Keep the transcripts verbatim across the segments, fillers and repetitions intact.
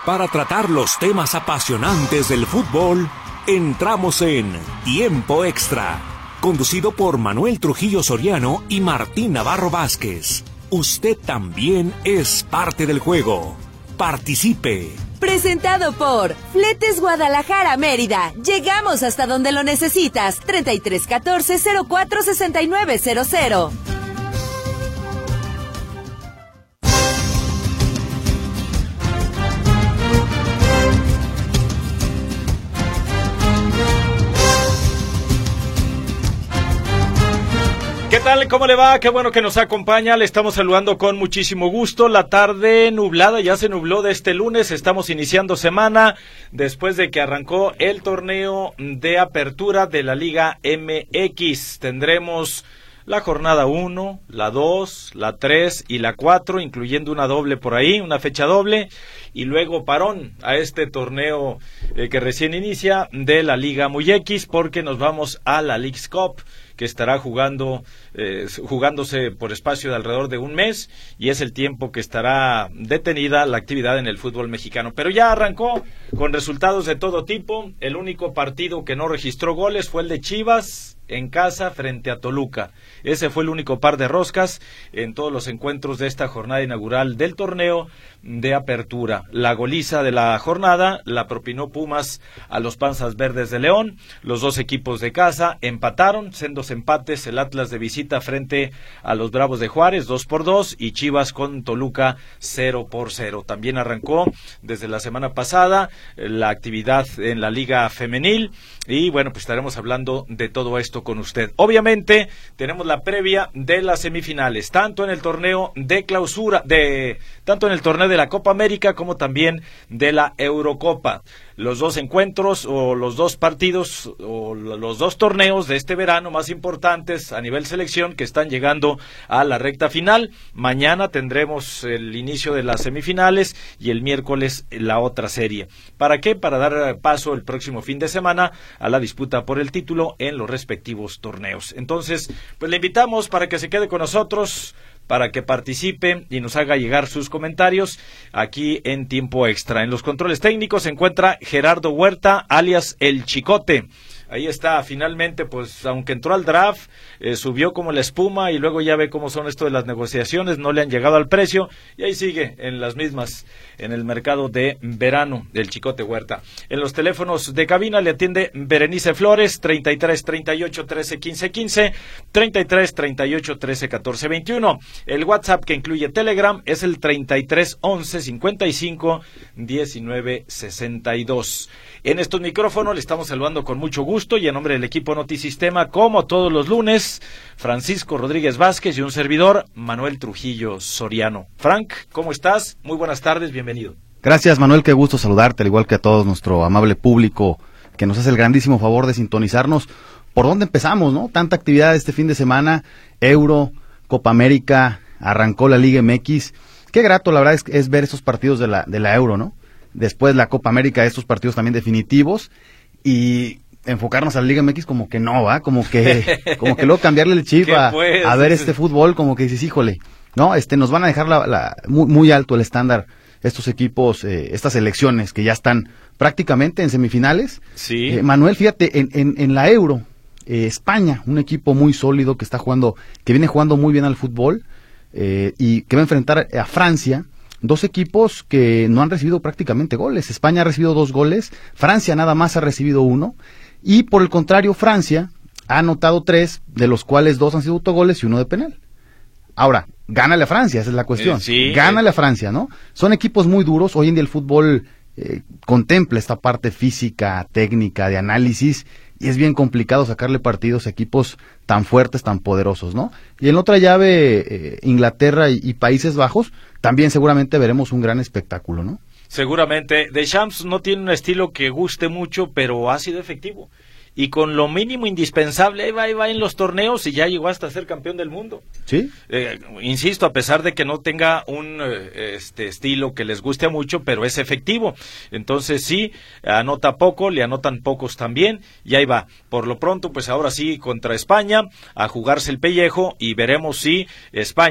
Para tratar los temas apasionantes del fútbol, entramos en Tiempo Extra, conducido por Manuel Trujillo Soriano y Martín Navarro Vázquez. Usted también es parte del juego. Participe. Presentado por Fletes Guadalajara Mérida. Llegamos hasta donde lo necesitas. treinta y tres catorce cero cuatro sesenta y nueve cero cero. ¿Qué tal? ¿Cómo le va? Qué bueno que nos acompaña. Le estamos saludando con muchísimo gusto. La tarde nublada ya se nubló de este lunes. Estamos iniciando semana después de que arrancó el torneo de apertura de la Liga M X. Tendremos la jornada uno, la dos, la tres y la cuatro, incluyendo una doble por ahí, una fecha doble, y luego parón a este torneo eh, que recién inicia de la Liga Muy X, porque nos vamos a la Leagues Cup, que estará jugando eh, jugándose por espacio de alrededor de un mes, y es el tiempo que estará detenida la actividad en el fútbol mexicano. Pero ya arrancó con resultados de todo tipo. El único partido que no registró goles fue el de Chivas en casa frente a Toluca. Ese fue el único par de roscas en todos los encuentros de esta jornada inaugural del torneo de apertura. La goliza de la jornada la propinó Pumas a los Panzas Verdes de León. Los dos equipos de casa empataron, sendos empates, el Atlas de visita frente a los Bravos de Juárez, dos por dos, y Chivas con Toluca, cero por cero. También arrancó desde la semana pasada la actividad en la Liga Femenil, y bueno, pues estaremos hablando de todo esto con usted. Obviamente tenemos la previa de las semifinales, tanto en el torneo de clausura, de tanto en el torneo de la Copa América como también de la Eurocopa. Los dos encuentros o los dos partidos o los dos torneos de este verano más importantes a nivel selección que están llegando a la recta final. Mañana tendremos el inicio de las semifinales y el miércoles la otra serie. ¿Para qué? Para dar paso el próximo fin de semana a la disputa por el título en los respectivos torneos. Entonces, pues le invitamos para que se quede con nosotros, para que participe y nos haga llegar sus comentarios aquí en Tiempo Extra. En los controles técnicos se encuentra Gerardo Huerta, alias El Chicote. Ahí está, finalmente, pues aunque entró al draft, eh, subió como la espuma, y luego ya ve cómo son esto de las negociaciones, no le han llegado al precio, y ahí sigue en las mismas, en el mercado de verano del Chicote Huerta. En los teléfonos de cabina le atiende Berenice Flores, treinta y tres, treinta y ocho, trece, quince, quince, treinta y tres, treinta y ocho, trece, catorce, veintiuno. El WhatsApp, que incluye Telegram, es el treinta y tres, once, cincuenta y cinco, diecinueve, sesenta y dos. En estos micrófonos le estamos saludando con mucho gusto, y en nombre del equipo Notisistema, como todos los lunes, Francisco Rodríguez Vázquez y un servidor, Manuel Trujillo Soriano. Frank, ¿cómo estás? Muy buenas tardes, bienvenido. Gracias, Manuel, qué gusto saludarte, al igual que a todo nuestro amable público que nos hace el grandísimo favor de sintonizarnos. ¿Por dónde empezamos, no? Tanta actividad este fin de semana, Euro, Copa América, arrancó la Liga M X. Qué grato, la verdad, es, es ver estos partidos de la, de la Euro, ¿no? Después la Copa América, estos partidos también definitivos, y enfocarnos a la Liga M X como que no, ¿va? Como que, como que luego cambiarle el chip a, a ver este fútbol, como que dices, híjole, no, este, nos van a dejar la, la, muy, muy alto el estándar estos equipos, eh, estas selecciones que ya están prácticamente en semifinales. Sí. Eh, Manuel, fíjate, en, en, en la Euro, eh, España, un equipo muy sólido que está jugando, que viene jugando muy bien al fútbol, eh, y que va a enfrentar a Francia. Dos equipos que no han recibido prácticamente goles. España ha recibido dos goles, Francia nada más ha recibido uno, y por el contrario Francia ha anotado tres, de los cuales dos han sido autogoles y uno de penal. Ahora, gánale a Francia, esa es la cuestión. Eh, sí, gánale eh. a Francia, ¿no? Son equipos muy duros. Hoy en día el fútbol eh, contempla esta parte física, técnica, de análisis, y es bien complicado sacarle partidos a equipos tan fuertes, tan poderosos, ¿no? Y en la otra llave, eh, Inglaterra y, y Países Bajos, también seguramente veremos un gran espectáculo, ¿no? Seguramente. Deschamps no tiene un estilo que guste mucho, pero ha sido efectivo. Y con lo mínimo indispensable, ahí va, ahí va en los torneos, y ya llegó hasta ser campeón del mundo. Sí. Eh, insisto, a pesar de que no tenga un eh, este estilo que les guste mucho, pero es efectivo. Entonces sí, anota poco, le anotan pocos también, y ahí va. Por lo pronto, pues ahora sí, contra España, a jugarse el pellejo, y veremos si España,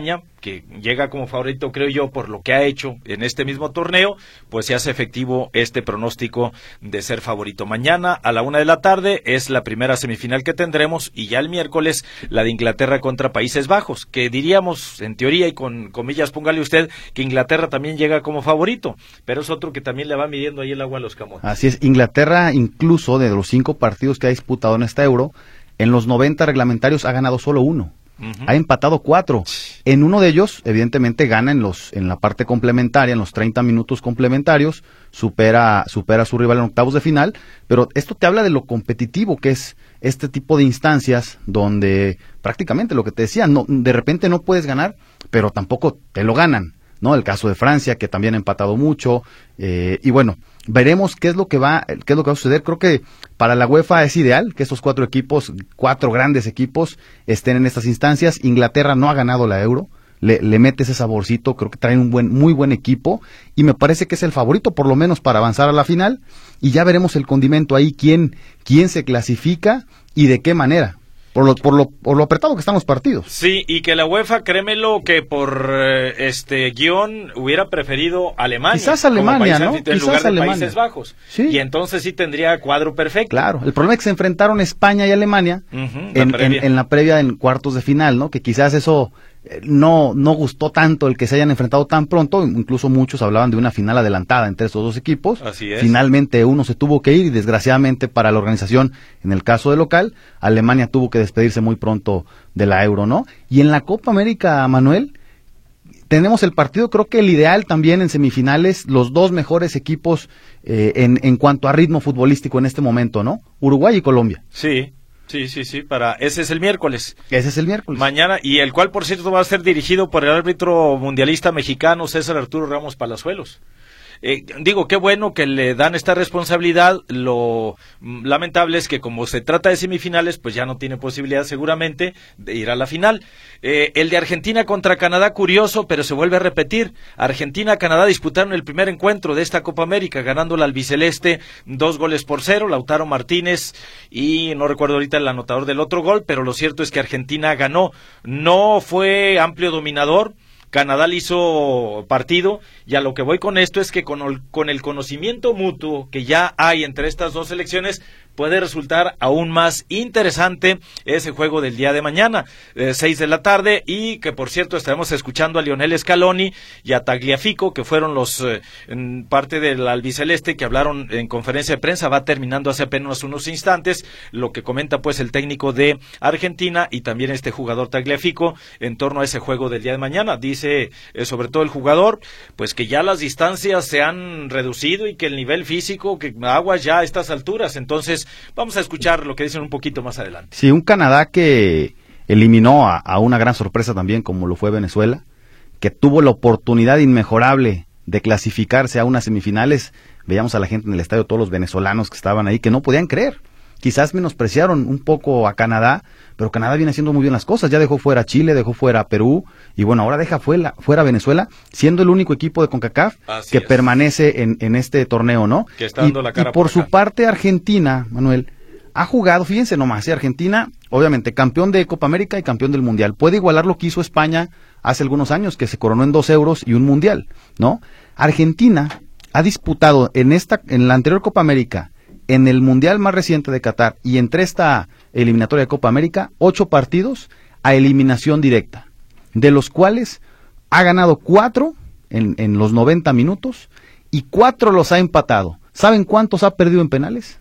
que llega como favorito, creo yo, por lo que ha hecho en este mismo torneo, pues se hace efectivo este pronóstico de ser favorito. Mañana a la una de la tarde es la primera semifinal que tendremos, y ya el miércoles la de Inglaterra contra Países Bajos, que diríamos, en teoría y con comillas, póngale usted, que Inglaterra también llega como favorito, pero es otro que también le va midiendo ahí el agua a los camotes. Así es, Inglaterra, incluso de los cinco partidos que ha disputado en esta Euro, en los noventa reglamentarios ha ganado solo uno. Uh-huh. Ha empatado cuatro. En uno de ellos, evidentemente, gana en los en la parte complementaria, en los treinta minutos complementarios, supera supera a su rival en octavos de final, pero esto te habla de lo competitivo que es este tipo de instancias, donde prácticamente lo que te decía, no, de repente no puedes ganar, pero tampoco te lo ganan, ¿no? El caso de Francia, que también ha empatado mucho, eh, y bueno, veremos qué es lo que va, qué es lo que va a suceder. Creo que para la UEFA es ideal que estos cuatro equipos, cuatro grandes equipos, estén en estas instancias. Inglaterra no ha ganado la Euro, le, le mete ese saborcito, creo que traen un buen, muy buen equipo, y me parece que es el favorito, por lo menos para avanzar a la final, y ya veremos el condimento ahí, quién, quién se clasifica y de qué manera. Por lo, por lo, por lo apretado que están los partidos. Sí, y que la UEFA, créemelo, que por eh, este guión hubiera preferido Alemania. Quizás Alemania, ¿no? En lugar de Alemania. Países Bajos. Sí. Y entonces sí tendría cuadro perfecto. Claro, el problema es que se enfrentaron España y Alemania uh-huh, en, la en, en la previa en cuartos de final, ¿no? Que quizás eso eh, no, no gustó tanto el que se hayan enfrentado tan pronto, incluso muchos hablaban de una final adelantada entre estos dos equipos. Así es. Finalmente uno se tuvo que ir y desgraciadamente para la organización, en el caso de local, Alemania tuvo que despedirse muy pronto de la Euro, ¿no? Y en la Copa América, Manuel, tenemos el partido, creo que el ideal también en semifinales, los dos mejores equipos eh, en, en cuanto a ritmo futbolístico en este momento, ¿no? Uruguay y Colombia. Sí. Sí, sí, sí, para ese es el miércoles. Ese es el miércoles. Mañana, y el cual, por cierto, va a ser dirigido por el árbitro mundialista mexicano César Arturo Ramos Palazuelos. Eh, digo, qué bueno que le dan esta responsabilidad. Lo mm, lamentable es que como se trata de semifinales, pues ya no tiene posibilidad seguramente de ir a la final. Eh, el de Argentina contra Canadá, curioso, pero se vuelve a repetir. Argentina-Canadá disputaron el primer encuentro de esta Copa América, ganándola albiceleste dos goles por cero, Lautaro Martínez, y no recuerdo ahorita el anotador del otro gol, pero lo cierto es que Argentina ganó. No fue amplio dominador, Canadá le hizo partido, y a lo que voy con esto es que con el, con el conocimiento mutuo que ya hay entre estas dos selecciones, puede resultar aún más interesante ese juego del día de mañana, eh, seis de la tarde, y que por cierto estaremos escuchando a Lionel Scaloni y a Tagliafico, que fueron los eh, en parte del albiceleste que hablaron en conferencia de prensa. Va terminando hace apenas unos instantes lo que comenta pues el técnico de Argentina y también este jugador Tagliafico en torno a ese juego del día de mañana. Dice eh, sobre todo el jugador pues que ya las distancias se han reducido y que el nivel físico, que aguas ya a estas alturas. Entonces vamos a escuchar lo que dicen un poquito más adelante. Sí, un Canadá que eliminó a, a una gran sorpresa también, como lo fue Venezuela, que tuvo la oportunidad inmejorable de clasificarse a unas semifinales. Veíamos a la gente en el estadio, todos los venezolanos que estaban ahí, que no podían creer. Quizás menospreciaron un poco a Canadá, pero Canadá viene haciendo muy bien las cosas. Ya dejó fuera a Chile, dejó fuera a Perú, y bueno, ahora deja fuera, fuera a Venezuela, siendo el único equipo de CONCACAF Así que es. permanece en, en este torneo, ¿no? Que está dando y, la cara y por, por su parte, Argentina, Manuel, ha jugado, fíjense nomás, ¿eh? Argentina, obviamente, campeón de Copa América y campeón del Mundial. Puede igualar lo que hizo España hace algunos años, que se coronó en dos euros y un Mundial, ¿no? Argentina ha disputado en esta, en la anterior Copa América, en el Mundial más reciente de Qatar y entre esta eliminatoria de Copa América, ocho partidos a eliminación directa, de los cuales ha ganado cuatro en, en los noventa minutos y cuatro los ha empatado. ¿Saben cuántos ha perdido en penales?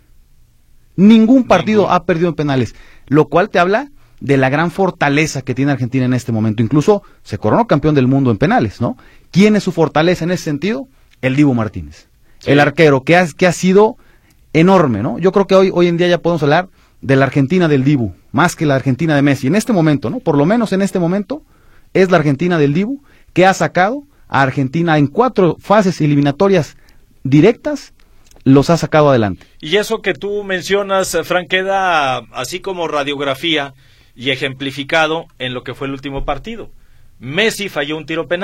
Ningún partido Ningún. ha perdido en penales, lo cual te habla de la gran fortaleza que tiene Argentina en este momento. Incluso se coronó campeón del mundo en penales, ¿no? ¿Quién es su fortaleza en ese sentido? El Dibu Martínez, sí. el arquero, que ha, que ha sido enorme, ¿no? Yo creo que hoy, hoy en día ya podemos hablar de la Argentina del Dibu, más que la Argentina de Messi. En este momento, ¿no? Por lo menos en este momento, es la Argentina del Dibu, que ha sacado a Argentina en cuatro fases eliminatorias directas, los ha sacado adelante. Y eso que tú mencionas, Frank, queda así como radiografía y ejemplificado en lo que fue el último partido. Messi falló un tiro penal,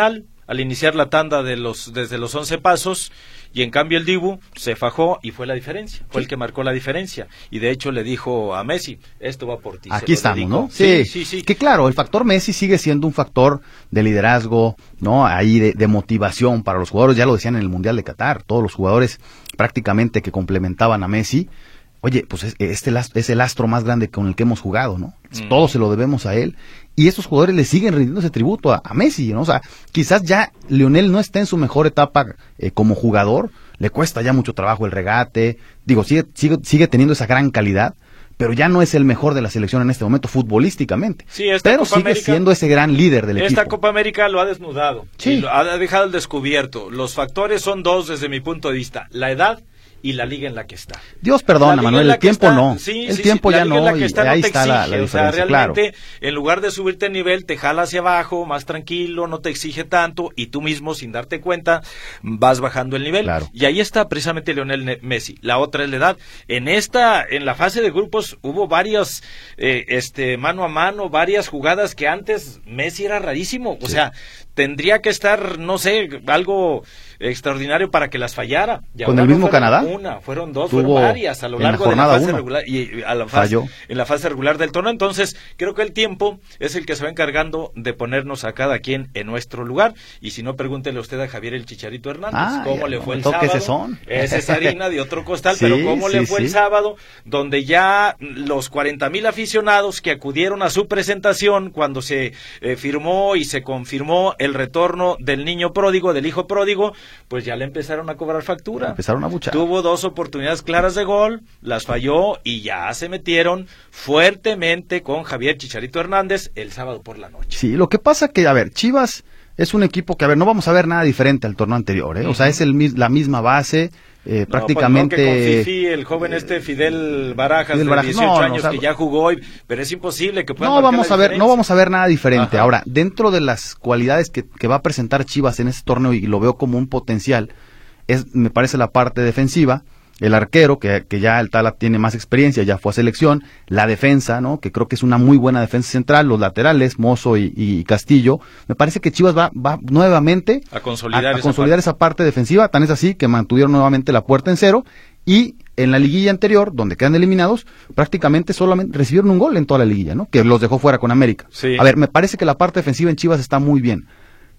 al iniciar la tanda de los desde los once pasos, y en cambio el Dibu se fajó y fue la diferencia, fue sí. el que marcó la diferencia, y de hecho le dijo a Messi, esto va por ti. Aquí estamos, dedicó. ¿no? Sí, sí, sí, sí. Que claro, el factor Messi sigue siendo un factor de liderazgo, ¿no? Ahí de, de motivación para los jugadores, ya lo decían en el Mundial de Qatar, todos los jugadores prácticamente que complementaban a Messi. Oye, pues es, este es el astro más grande con el que hemos jugado, ¿no? Mm. Todo se lo debemos a él. Y estos jugadores le siguen rindiendo ese tributo a, a Messi, ¿no? O sea, quizás ya Lionel no está en su mejor etapa eh, como jugador, le cuesta ya mucho trabajo el regate, digo, sigue, sigue, sigue teniendo esa gran calidad, pero ya no es el mejor de la selección en este momento futbolísticamente. Sí, esta pero Copa sigue América, siendo ese gran líder del esta equipo. Esta Copa América lo ha desnudado, sí. y lo ha dejado al descubierto. Los factores son dos desde mi punto de vista, la edad y la liga en la que está. Dios perdona, Manuel, el tiempo está, no. Sí, el sí, tiempo sí, ya no, y está, ahí no está exige, la, la diferencia, o sea, realmente, claro. En lugar de subirte el nivel, te jala hacia abajo, más tranquilo, no te exige tanto, y tú mismo, sin darte cuenta, vas bajando el nivel. Claro. Y ahí está precisamente Lionel Messi. La otra es la edad. En esta, en la fase de grupos, hubo varias, eh, este, mano a mano, varias jugadas que antes Messi era rarísimo. O sí. sea, tendría que estar, no sé, algo extraordinario para que las fallara. Y ¿Con el mismo no Canadá? Una, fueron dos, fueron varias a lo largo la de la fase uno. regular y a la fase, en la fase regular del torneo. Entonces, creo que el tiempo es el que se va encargando de ponernos a cada quien en nuestro lugar. Y si no, pregúntele usted a Javier el Chicharito Hernández, ah, cómo ya, le no fue el sábado. Ese son. Esa es harina de otro costal, sí, pero cómo sí, le fue sí. el sábado, donde ya los cuarenta mil aficionados que acudieron a su presentación cuando se eh, firmó y se confirmó el retorno del niño pródigo, del hijo pródigo, pues ya le empezaron a cobrar factura. Empezaron a buchar. Tuvo dos oportunidades claras de gol, las falló y ya se metieron fuertemente con Javier Chicharito Hernández el sábado por la noche. Sí, lo que pasa que, a ver, Chivas es un equipo que, a ver, no vamos a ver nada diferente al torneo anterior, ¿eh? Uh-huh. O sea, es el la misma base, eh, no, prácticamente... Pues no, que con Fifi, el joven este Fidel Barajas, Fidel Barajas. de dieciocho no, no, años, o sea, que ya jugó, y, pero es imposible que pueda no vamos a ver, no vamos a ver nada diferente. Ajá. Ahora, dentro de las cualidades que, que va a presentar Chivas en este torneo, y lo veo como un potencial, es, me parece, la parte defensiva, el arquero, que, que ya el Tala tiene más experiencia, ya fue a selección, la defensa, ¿no? Que creo que es una muy buena defensa central, los laterales, Mozo y, y Castillo. Me parece que Chivas va, va nuevamente a consolidar, a, a esa, consolidar parte. esa parte defensiva, tan es así que mantuvieron nuevamente la puerta en cero, y en la liguilla anterior, donde quedan eliminados, prácticamente solamente recibieron un gol en toda la liguilla, ¿no? Que los dejó fuera con América. Sí. A ver, me parece que la parte defensiva en Chivas está muy bien.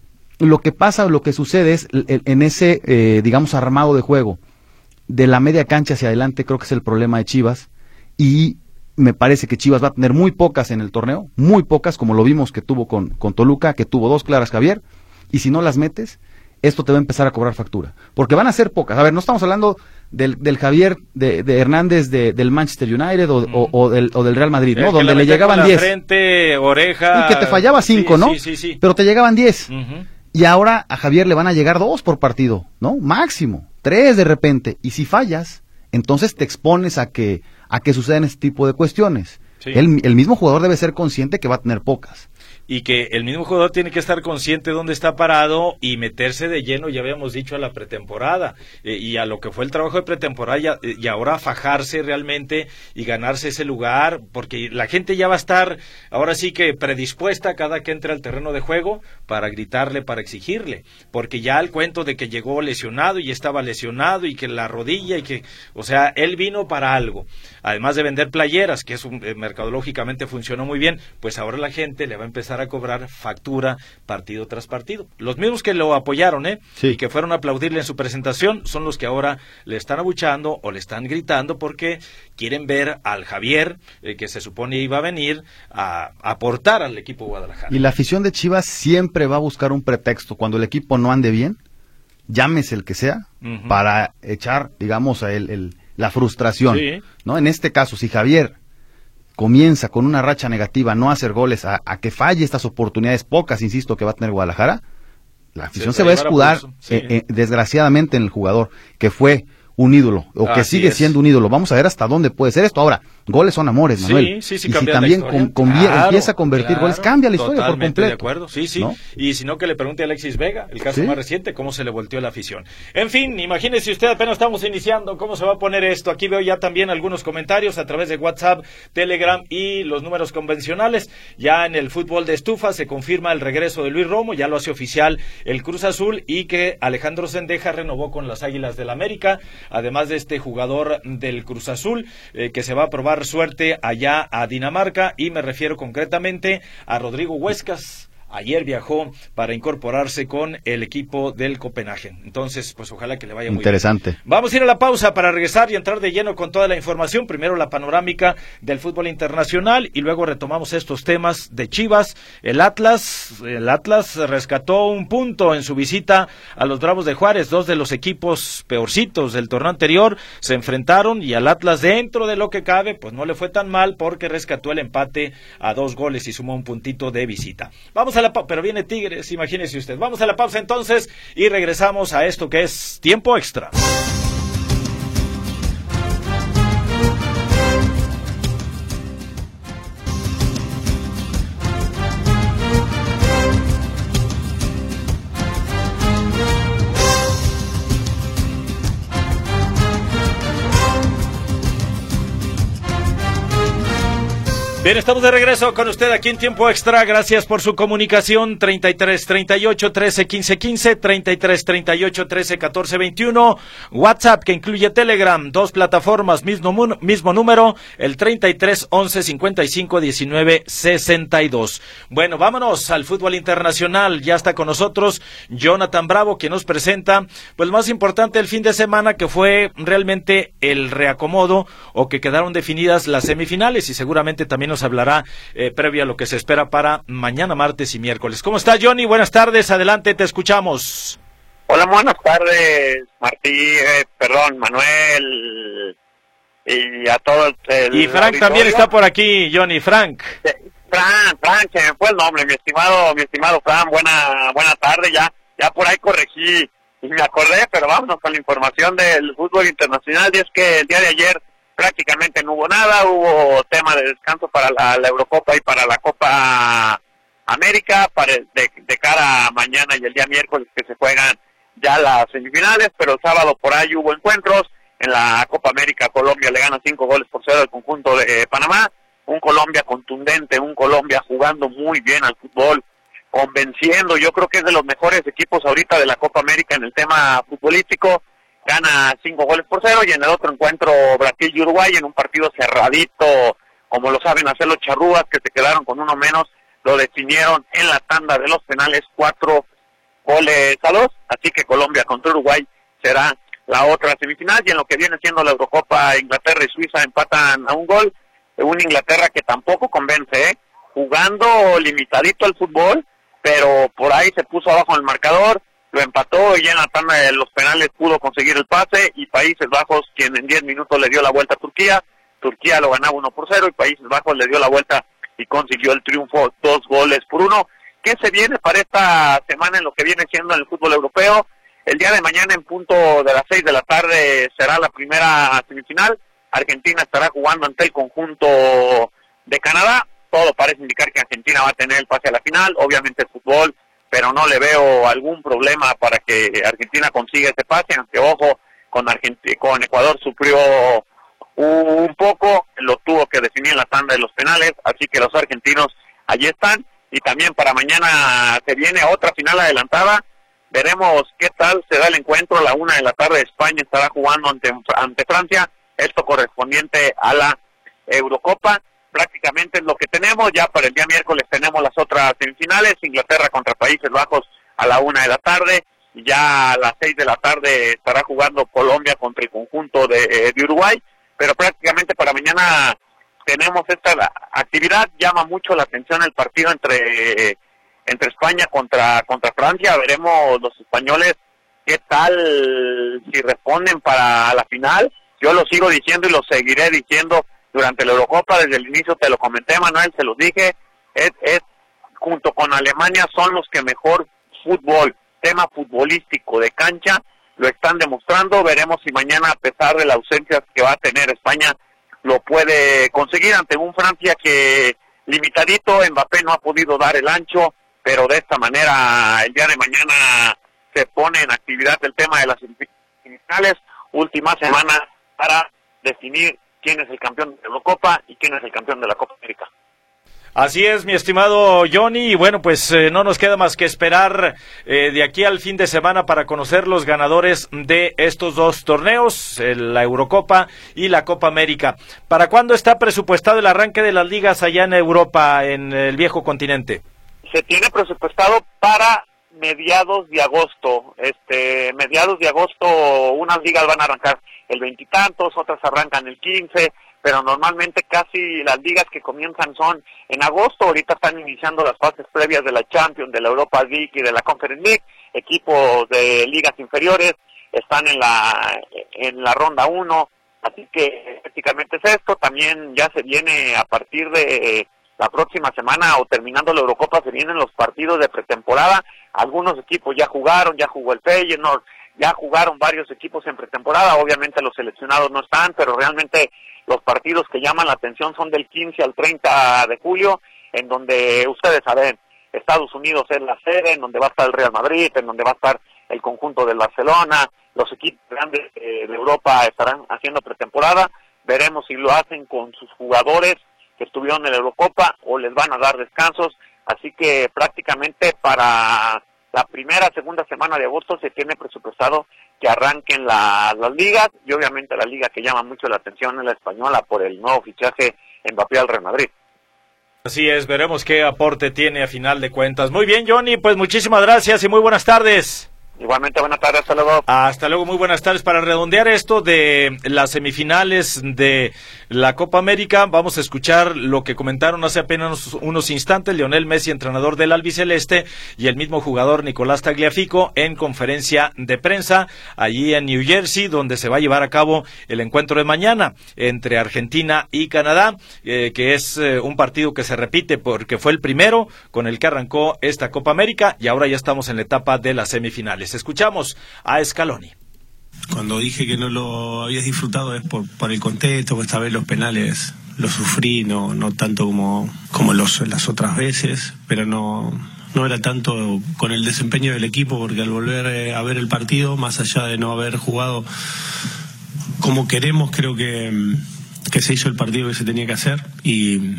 Lo que pasa, lo que sucede es, en ese, eh, digamos, armado de juego, de la media cancha hacia adelante, creo que es el problema de Chivas, y me parece que Chivas va a tener muy pocas en el torneo, muy pocas, como lo vimos que tuvo con, con Toluca, que tuvo dos claras Javier, y si no las metes, esto te va a empezar a cobrar factura, porque van a ser pocas. A ver, no estamos hablando del, del Javier de, de Hernández de, del Manchester United o, mm. o, o, del, o del Real Madrid, ¿no? Donde le llegaban diez. Frente, oreja, y que te fallaba cinco, sí, ¿no? Sí, sí, sí. Pero te llegaban diez. Uh-huh. Y ahora a Javier le van a llegar dos por partido, ¿no? Máximo, tres de repente. Y si fallas, entonces te expones a que a que sucedan este tipo de cuestiones. Sí. El, el mismo jugador debe ser consciente que va a tener pocas. Y que el mismo jugador tiene que estar consciente de dónde está parado y meterse de lleno, ya habíamos dicho, a la pretemporada eh, y a lo que fue el trabajo de pretemporada y, y ahora fajarse realmente y ganarse ese lugar, porque la gente ya va a estar ahora sí que predispuesta cada que entre al terreno de juego para gritarle, para exigirle, porque ya el cuento de que llegó lesionado y estaba lesionado y que la rodilla y que, o sea, él vino para algo, además de vender playeras, que es un, eh, mercadológicamente funcionó muy bien, pues ahora la gente le va a empezar a cobrar factura partido tras partido. Los mismos que lo apoyaron, ¿eh? Sí. Y que fueron a aplaudirle en su presentación son los que ahora le están abuchando o le están gritando porque quieren ver al Javier, eh, que se supone iba a venir a, a aportar al equipo Guadalajara. Y la afición de Chivas siempre va a buscar un pretexto cuando el equipo no ande bien, llámese el que sea, uh-huh. para echar, digamos, a él, el, la frustración, sí. ¿no? En este caso, si Javier comienza con una racha negativa, no hacer goles, a, a que falle estas oportunidades pocas, insisto, que va a tener Guadalajara, la afición se, se va a escudar, sí. eh, eh, desgraciadamente, en el jugador, que fue un ídolo, o que Así sigue es. siendo un ídolo. Vamos a ver hasta dónde puede ser esto. Ahora, goles son amores, Manuel. Sí, sí, sí, y si cambia también la historia. con, convier- Claro, empieza a convertir claro, goles, cambia la historia por totalmente completo. de acuerdo, sí, sí. ¿No? Y si no, que le pregunte a Alexis Vega, el caso ¿Sí? más reciente, cómo se le volteó la afición. En fin, imagínese usted, apenas estamos iniciando, cómo se va a poner esto. Aquí veo ya también algunos comentarios a través de WhatsApp, Telegram y los números convencionales. Ya en el fútbol de estufa se confirma el regreso de Luis Romo, ya lo hace oficial el Cruz Azul, y que Alejandro Sendeja renovó con las Águilas del América, además de este jugador del Cruz Azul, eh, que se va a probar suerte allá a Dinamarca, y me refiero concretamente a Rodrigo Huescas. Ayer viajó para incorporarse con el equipo del Copenhague. Entonces, pues ojalá que le vaya muy Interesante. bien. Vamos a ir a la pausa para regresar y entrar de lleno con toda la información. Primero la panorámica del fútbol internacional y luego retomamos estos temas de Chivas. El Atlas, el Atlas rescató un punto en su visita a los Bravos de Juárez. Dos de los equipos peorcitos del torneo anterior se enfrentaron y al Atlas, dentro de lo que cabe, pues no le fue tan mal porque rescató el empate a dos goles y sumó un puntito de visita. Vamos a la pa- pero viene Tigres, imagínese usted. Vamos a la pausa entonces y regresamos a esto que es Tiempo Extra. Bien, estamos de regreso con usted aquí en Tiempo Extra. Gracias por su comunicación. treinta y tres, treinta y ocho, trece, quince, quince, treinta y tres, treinta y ocho, trece, catorce, veintiuno. WhatsApp, que incluye Telegram, dos plataformas, mismo, mismo número, el treinta y tres, once, cincuenta y cinco, diecinueve, sesenta y dos. Bueno, vámonos al fútbol internacional. Ya está con nosotros Jonathan Bravo, que nos presenta, pues lo más importante del fin de semana, que fue realmente el reacomodo, o que quedaron definidas las semifinales, y seguramente también nos hablará eh, previo a lo que se espera para mañana, martes y miércoles. ¿Cómo está, Johnny? Buenas tardes, adelante, te escuchamos. Hola, buenas tardes, Martí, eh, perdón, Manuel, y a todos. El y Frank auditorio. También está por aquí, Johnny, Frank. Eh, Frank, Frank, se me fue el nombre, mi estimado, mi estimado Frank, buena, buena tarde, ya, ya por ahí corregí y me acordé, pero vámonos con la información del fútbol internacional, y es que el día de ayer prácticamente no hubo nada, hubo tema de descanso para la, la Eurocopa y para la Copa América, para, de, de cara a mañana y el día miércoles que se juegan ya las semifinales, pero el sábado por ahí hubo encuentros. En la Copa América Colombia le gana cinco goles por cero al conjunto de eh, Panamá, un Colombia contundente, un Colombia jugando muy bien al fútbol, convenciendo, yo creo que es de los mejores equipos ahorita de la Copa América en el tema futbolístico. Gana cinco goles por cero, y en el otro encuentro Brasil y Uruguay, en un partido cerradito, como lo saben hacer los charrúas, que se quedaron con uno menos, lo definieron en la tanda de los penales, cuatro goles a dos, así que Colombia contra Uruguay será la otra semifinal. Y en lo que viene siendo la Eurocopa, Inglaterra y Suiza empatan a un gol, una Inglaterra que tampoco convence, ¿eh? Jugando limitadito el fútbol, pero por ahí se puso abajo en el marcador, lo empató y en la tanda de los penales pudo conseguir el pase, y Países Bajos, quien en diez minutos le dio la vuelta a Turquía, Turquía lo ganaba uno por cero y Países Bajos le dio la vuelta y consiguió el triunfo, dos goles por uno. ¿Qué se viene para esta semana en lo que viene siendo en el fútbol europeo? El día de mañana en punto de las seis de la tarde será la primera semifinal, Argentina estará jugando ante el conjunto de Canadá, todo parece indicar que Argentina va a tener el pase a la final, obviamente el fútbol, pero no le veo algún problema para que Argentina consiga ese pase, aunque ojo, con Argent- con Ecuador sufrió un poco, lo tuvo que definir en la tanda de los penales, así que los argentinos allí están. Y también para mañana se viene otra final adelantada, veremos qué tal se da el encuentro. A la una de la tarde España estará jugando ante, ante Francia, esto correspondiente a la Eurocopa. Prácticamente es lo que tenemos. Ya para el día miércoles tenemos las otras semifinales, Inglaterra contra Países Bajos a la una de la tarde, y ya a las seis de la tarde estará jugando Colombia contra el conjunto de, de Uruguay, pero prácticamente para mañana tenemos esta actividad. Llama mucho la atención el partido entre entre España contra contra Francia. Veremos los españoles qué tal, si responden para la final. Yo lo sigo diciendo y lo seguiré diciendo durante la Eurocopa, desde el inicio te lo comenté, Manuel, se los dije, es, es junto con Alemania son los que mejor fútbol, tema futbolístico de cancha, lo están demostrando. Veremos si mañana, a pesar de la ausencia que va a tener España, lo puede conseguir ante un Francia que limitadito, Mbappé no ha podido dar el ancho, pero de esta manera el día de mañana se pone en actividad el tema de las semifinales, última semana para definir quién es el campeón de la Eurocopa y quién es el campeón de la Copa América. Así es, mi estimado Johnny, y bueno, pues eh, no nos queda más que esperar eh, de aquí al fin de semana para conocer los ganadores de estos dos torneos, eh, la Eurocopa y la Copa América. ¿Para cuándo está presupuestado el arranque de las ligas allá en Europa, en el viejo continente? Se tiene presupuestado para mediados de agosto, este, mediados de agosto unas ligas van a arrancar el veintitantos, otras arrancan el quince, pero normalmente casi las ligas que comienzan son en agosto. Ahorita están iniciando las fases previas de la Champions, de la Europa League y de la Conference League. Equipos de ligas inferiores están en la en la ronda uno, así que prácticamente es esto. También ya se viene a partir de la próxima semana o terminando la Eurocopa, se vienen los partidos de pretemporada. Algunos equipos ya jugaron, ya jugó el Feyenoord, ya jugaron varios equipos en pretemporada. Obviamente los seleccionados no están, pero realmente los partidos que llaman la atención son del quince al treinta de julio, en donde ustedes saben, Estados Unidos es la sede, en donde va a estar el Real Madrid, en donde va a estar el conjunto del Barcelona, los equipos grandes de Europa estarán haciendo pretemporada. Veremos si lo hacen con sus jugadores que estuvieron en la Eurocopa o les van a dar descansos, así que prácticamente para la primera, segunda semana de agosto se tiene presupuestado que arranquen la, las ligas, y obviamente la liga que llama mucho la atención es la española por el nuevo fichaje Mbappé al Real Madrid. Así es, veremos qué aporte tiene a final de cuentas. Muy bien, Johnny, pues muchísimas gracias y muy buenas tardes. Igualmente, buenas tardes, hasta luego. Hasta luego, muy buenas tardes. Para redondear esto de las semifinales de la Copa América, vamos a escuchar lo que comentaron hace apenas unos instantes Lionel Messi, entrenador del albiceleste, y el mismo jugador Nicolás Tagliafico en conferencia de prensa allí en New Jersey, donde se va a llevar a cabo el encuentro de mañana entre Argentina y Canadá, eh, que es eh, un partido que se repite porque fue el primero con el que arrancó esta Copa América y ahora ya estamos en la etapa de las semifinales. Escuchamos a Scaloni. Cuando dije que no lo habías disfrutado es por, por el contexto, pues esta vez los penales los sufrí, no, no tanto como, como los, las otras veces, pero no, no era tanto con el desempeño del equipo, porque al volver a ver el partido, más allá de no haber jugado como queremos, creo que, que se hizo el partido que se tenía que hacer y...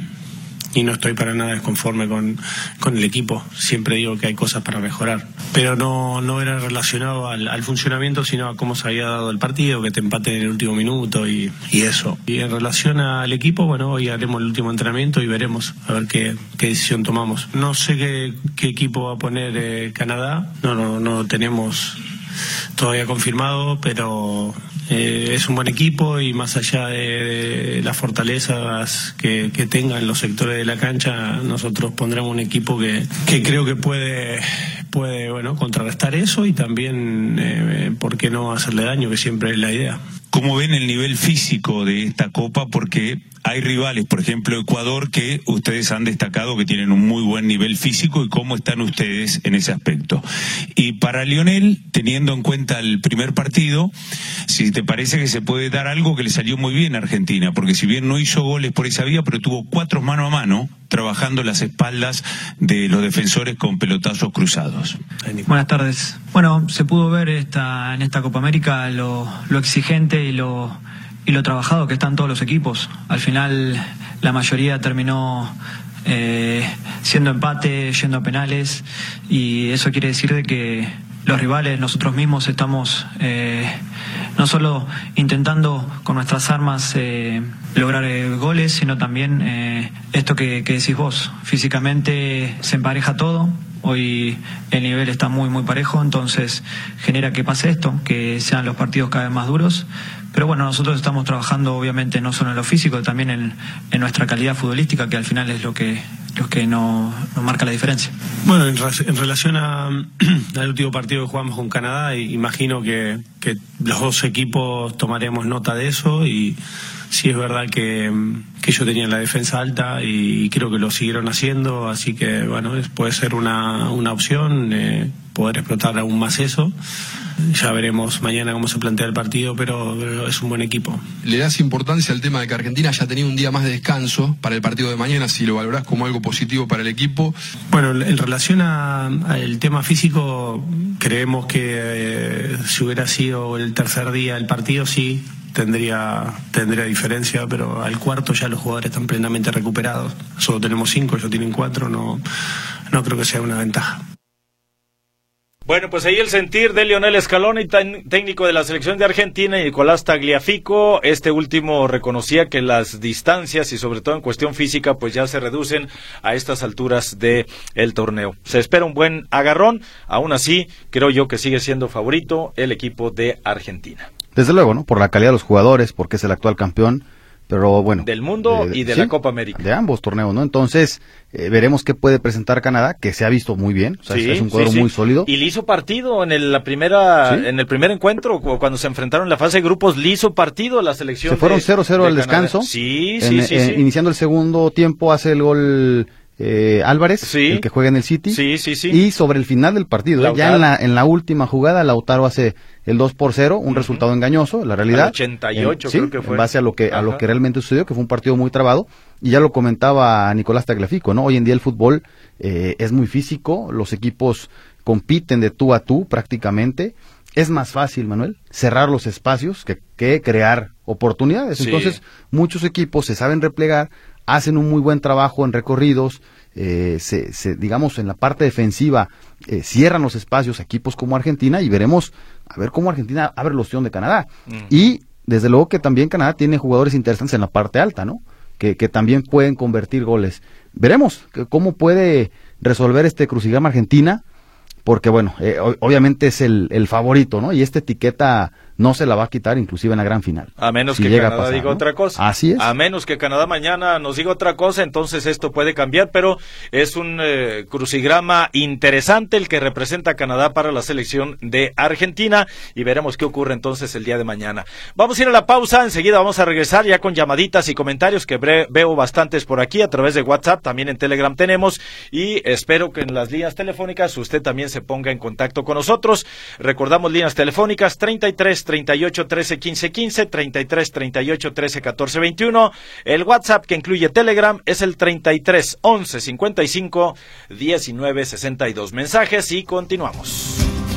y no estoy para nada desconforme con, con el equipo. Siempre digo que hay cosas para mejorar, pero no, no era relacionado al, al funcionamiento, sino a cómo se había dado el partido, que te empaten en el último minuto y, y eso. Y en relación al equipo, bueno, hoy haremos el último entrenamiento y veremos a ver qué, qué decisión tomamos. No sé qué, qué equipo va a poner eh, Canadá, no, no, no tenemos todavía confirmado, pero eh, es un buen equipo y más allá de, de las fortalezas que, que tengan los sectores de la cancha, nosotros pondremos un equipo que, que creo que puede, puede bueno, contrarrestar eso y también, eh, ¿por qué no hacerle daño? Que siempre es la idea. ¿Cómo ven el nivel físico de esta Copa? Porque hay rivales, por ejemplo Ecuador, que ustedes han destacado que tienen un muy buen nivel físico, y cómo están ustedes en ese aspecto. Y para Lionel, teniendo en cuenta el primer partido, si te parece que se puede dar algo que le salió muy bien a Argentina, porque si bien no hizo goles por esa vía, pero tuvo cuatro mano a mano, trabajando las espaldas de los defensores con pelotazos cruzados. Buenas tardes. Bueno, se pudo ver esta, en esta Copa América lo, lo exigente y lo, y lo trabajado que están todos los equipos. Al final la mayoría terminó eh, siendo empate, yendo a penales, y eso quiere decir de que los rivales, nosotros mismos estamos eh, no solo intentando con nuestras armas eh, lograr eh, goles, sino también eh, esto que, que decís vos, físicamente se empareja todo. Hoy el nivel está muy muy parejo, entonces genera que pase esto, que sean los partidos cada vez más duros. Pero bueno, nosotros estamos trabajando obviamente no solo en lo físico, también en, en nuestra calidad futbolística, que al final es lo que lo que nos no marca la diferencia. Bueno, en, en relación a, al último partido que jugamos con Canadá, imagino que, que los dos equipos tomaremos nota de eso, y sí es verdad que, que ellos tenían la defensa alta y creo que lo siguieron haciendo, así que bueno, puede ser una, una opción, eh, poder explotar aún más eso. ya veremos mañana cómo se plantea el partido, pero, pero es un buen equipo. ¿Le das importancia al tema de que Argentina haya tenido un día más de descanso para el partido de mañana, si lo valorás como algo positivo para el equipo? Bueno, en relación al tema físico, creemos que eh, si hubiera sido el tercer día del partido, sí, tendría tendría diferencia, pero al cuarto ya los jugadores están plenamente recuperados. Solo tenemos cinco, ellos tienen cuatro, no, no creo que sea una ventaja. Bueno, pues ahí el sentir de Lionel Scaloni, técnico de la selección de Argentina, y Nicolás Tagliafico. Este último reconocía que las distancias y sobre todo en cuestión física pues ya se reducen a estas alturas de el torneo. Se espera un buen agarrón, aún así creo yo que sigue siendo favorito el equipo de Argentina. Desde luego, ¿no? Por la calidad de los jugadores, porque es el actual campeón. Pero bueno, del mundo eh, y de sí, la Copa América. De ambos torneos, ¿no? Entonces, eh, veremos qué puede presentar Canadá, que se ha visto muy bien, o sea, sí, es un cuadro sí, sí. muy sólido. Y le hizo partido en el, la primera, ¿sí? en el primer encuentro, cuando se enfrentaron en la fase de grupos, le hizo partido a la selección. Se fueron cero cero al descanso. Sí, en, sí, sí, en, sí. Iniciando el segundo tiempo hace el gol eh, Álvarez, sí. el que juega en el City. Sí, sí, sí. Y sobre el final del partido, eh, ya en la, en la última jugada, Lautaro hace el dos por cero, un uh-huh. resultado engañoso, la realidad. Al ochenta y ocho en, creo sí, que fue. En base a lo que, a lo que realmente sucedió, que fue un partido muy trabado, y ya lo comentaba Nicolás Tagliafico, ¿no? Hoy en día el fútbol eh, es muy físico, los equipos compiten de tú a tú prácticamente. Es más fácil, Manuel, cerrar los espacios que, que crear oportunidades. Sí. Entonces, muchos equipos se saben replegar, hacen un muy buen trabajo en recorridos, eh, se, se, digamos, en la parte defensiva, eh, cierran los espacios equipos como Argentina, y veremos a ver cómo Argentina abre la opción de Canadá. Mm. Y desde luego que también Canadá tiene jugadores interesantes en la parte alta, ¿no? Que, que también pueden convertir goles. Veremos que, cómo puede resolver este crucigrama Argentina, porque bueno, eh, obviamente es el, el favorito, ¿no? Y esta etiqueta no se la va a quitar inclusive en la gran final. A menos si que llega Canadá a pasar, diga ¿no? otra cosa. Así es. A menos que Canadá mañana nos diga otra cosa, entonces esto puede cambiar, pero es un eh, crucigrama interesante el que representa a Canadá para la selección de Argentina, y veremos qué ocurre entonces el día de mañana. Vamos a ir a la pausa, enseguida vamos a regresar ya con llamaditas y comentarios que bre- veo bastantes por aquí a través de WhatsApp, también en Telegram tenemos, y espero que en las líneas telefónicas usted también se ponga en contacto con nosotros. Recordamos líneas telefónicas treinta y tres, treinta y ocho, trece, quince, quince, treinta y tres, treinta y ocho, trece, catorce, veintiuno. El WhatsApp que incluye Telegram es el treinta y tres, once, cincuenta y cinco, diecinueve, sesenta y dos. Mensajes y continuamos.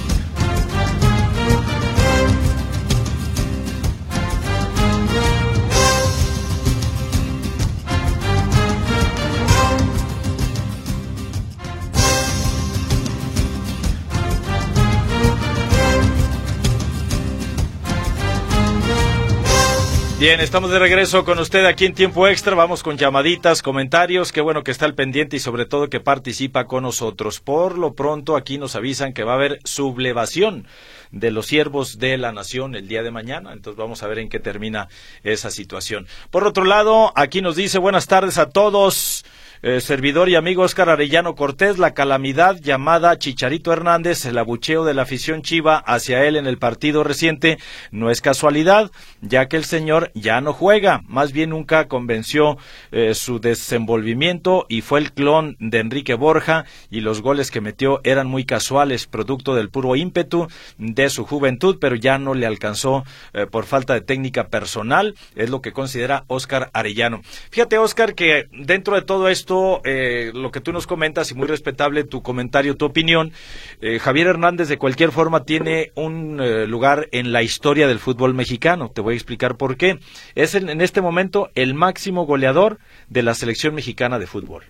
Bien, estamos de regreso con usted aquí en Tiempo Extra. Vamos con llamaditas, comentarios. Qué bueno que está al pendiente y sobre todo que participa con nosotros. Por lo pronto aquí nos avisan que va a haber sublevación de los siervos de la nación el día de mañana. Entonces vamos a ver en qué termina esa situación. Por otro lado, aquí nos dice buenas tardes a todos. Eh, servidor y amigo Óscar Arellano Cortés, la calamidad llamada Chicharito Hernández, el abucheo de la afición chiva hacia él en el partido reciente, no es casualidad, ya que el señor ya no juega, más bien nunca convenció eh, su desenvolvimiento y fue el clon de Enrique Borja, y los goles que metió eran muy casuales, producto del puro ímpetu de su juventud, pero ya no le alcanzó eh, por falta de técnica personal, es lo que considera Óscar Arellano. Fíjate, Óscar, que dentro de todo esto, Eh, lo que tú nos comentas, y muy respetable tu comentario, tu opinión, eh, Javier Hernández de cualquier forma tiene un eh, lugar en la historia del fútbol mexicano. Te voy a explicar por qué. Es en, en este momento el máximo goleador de la selección mexicana de fútbol,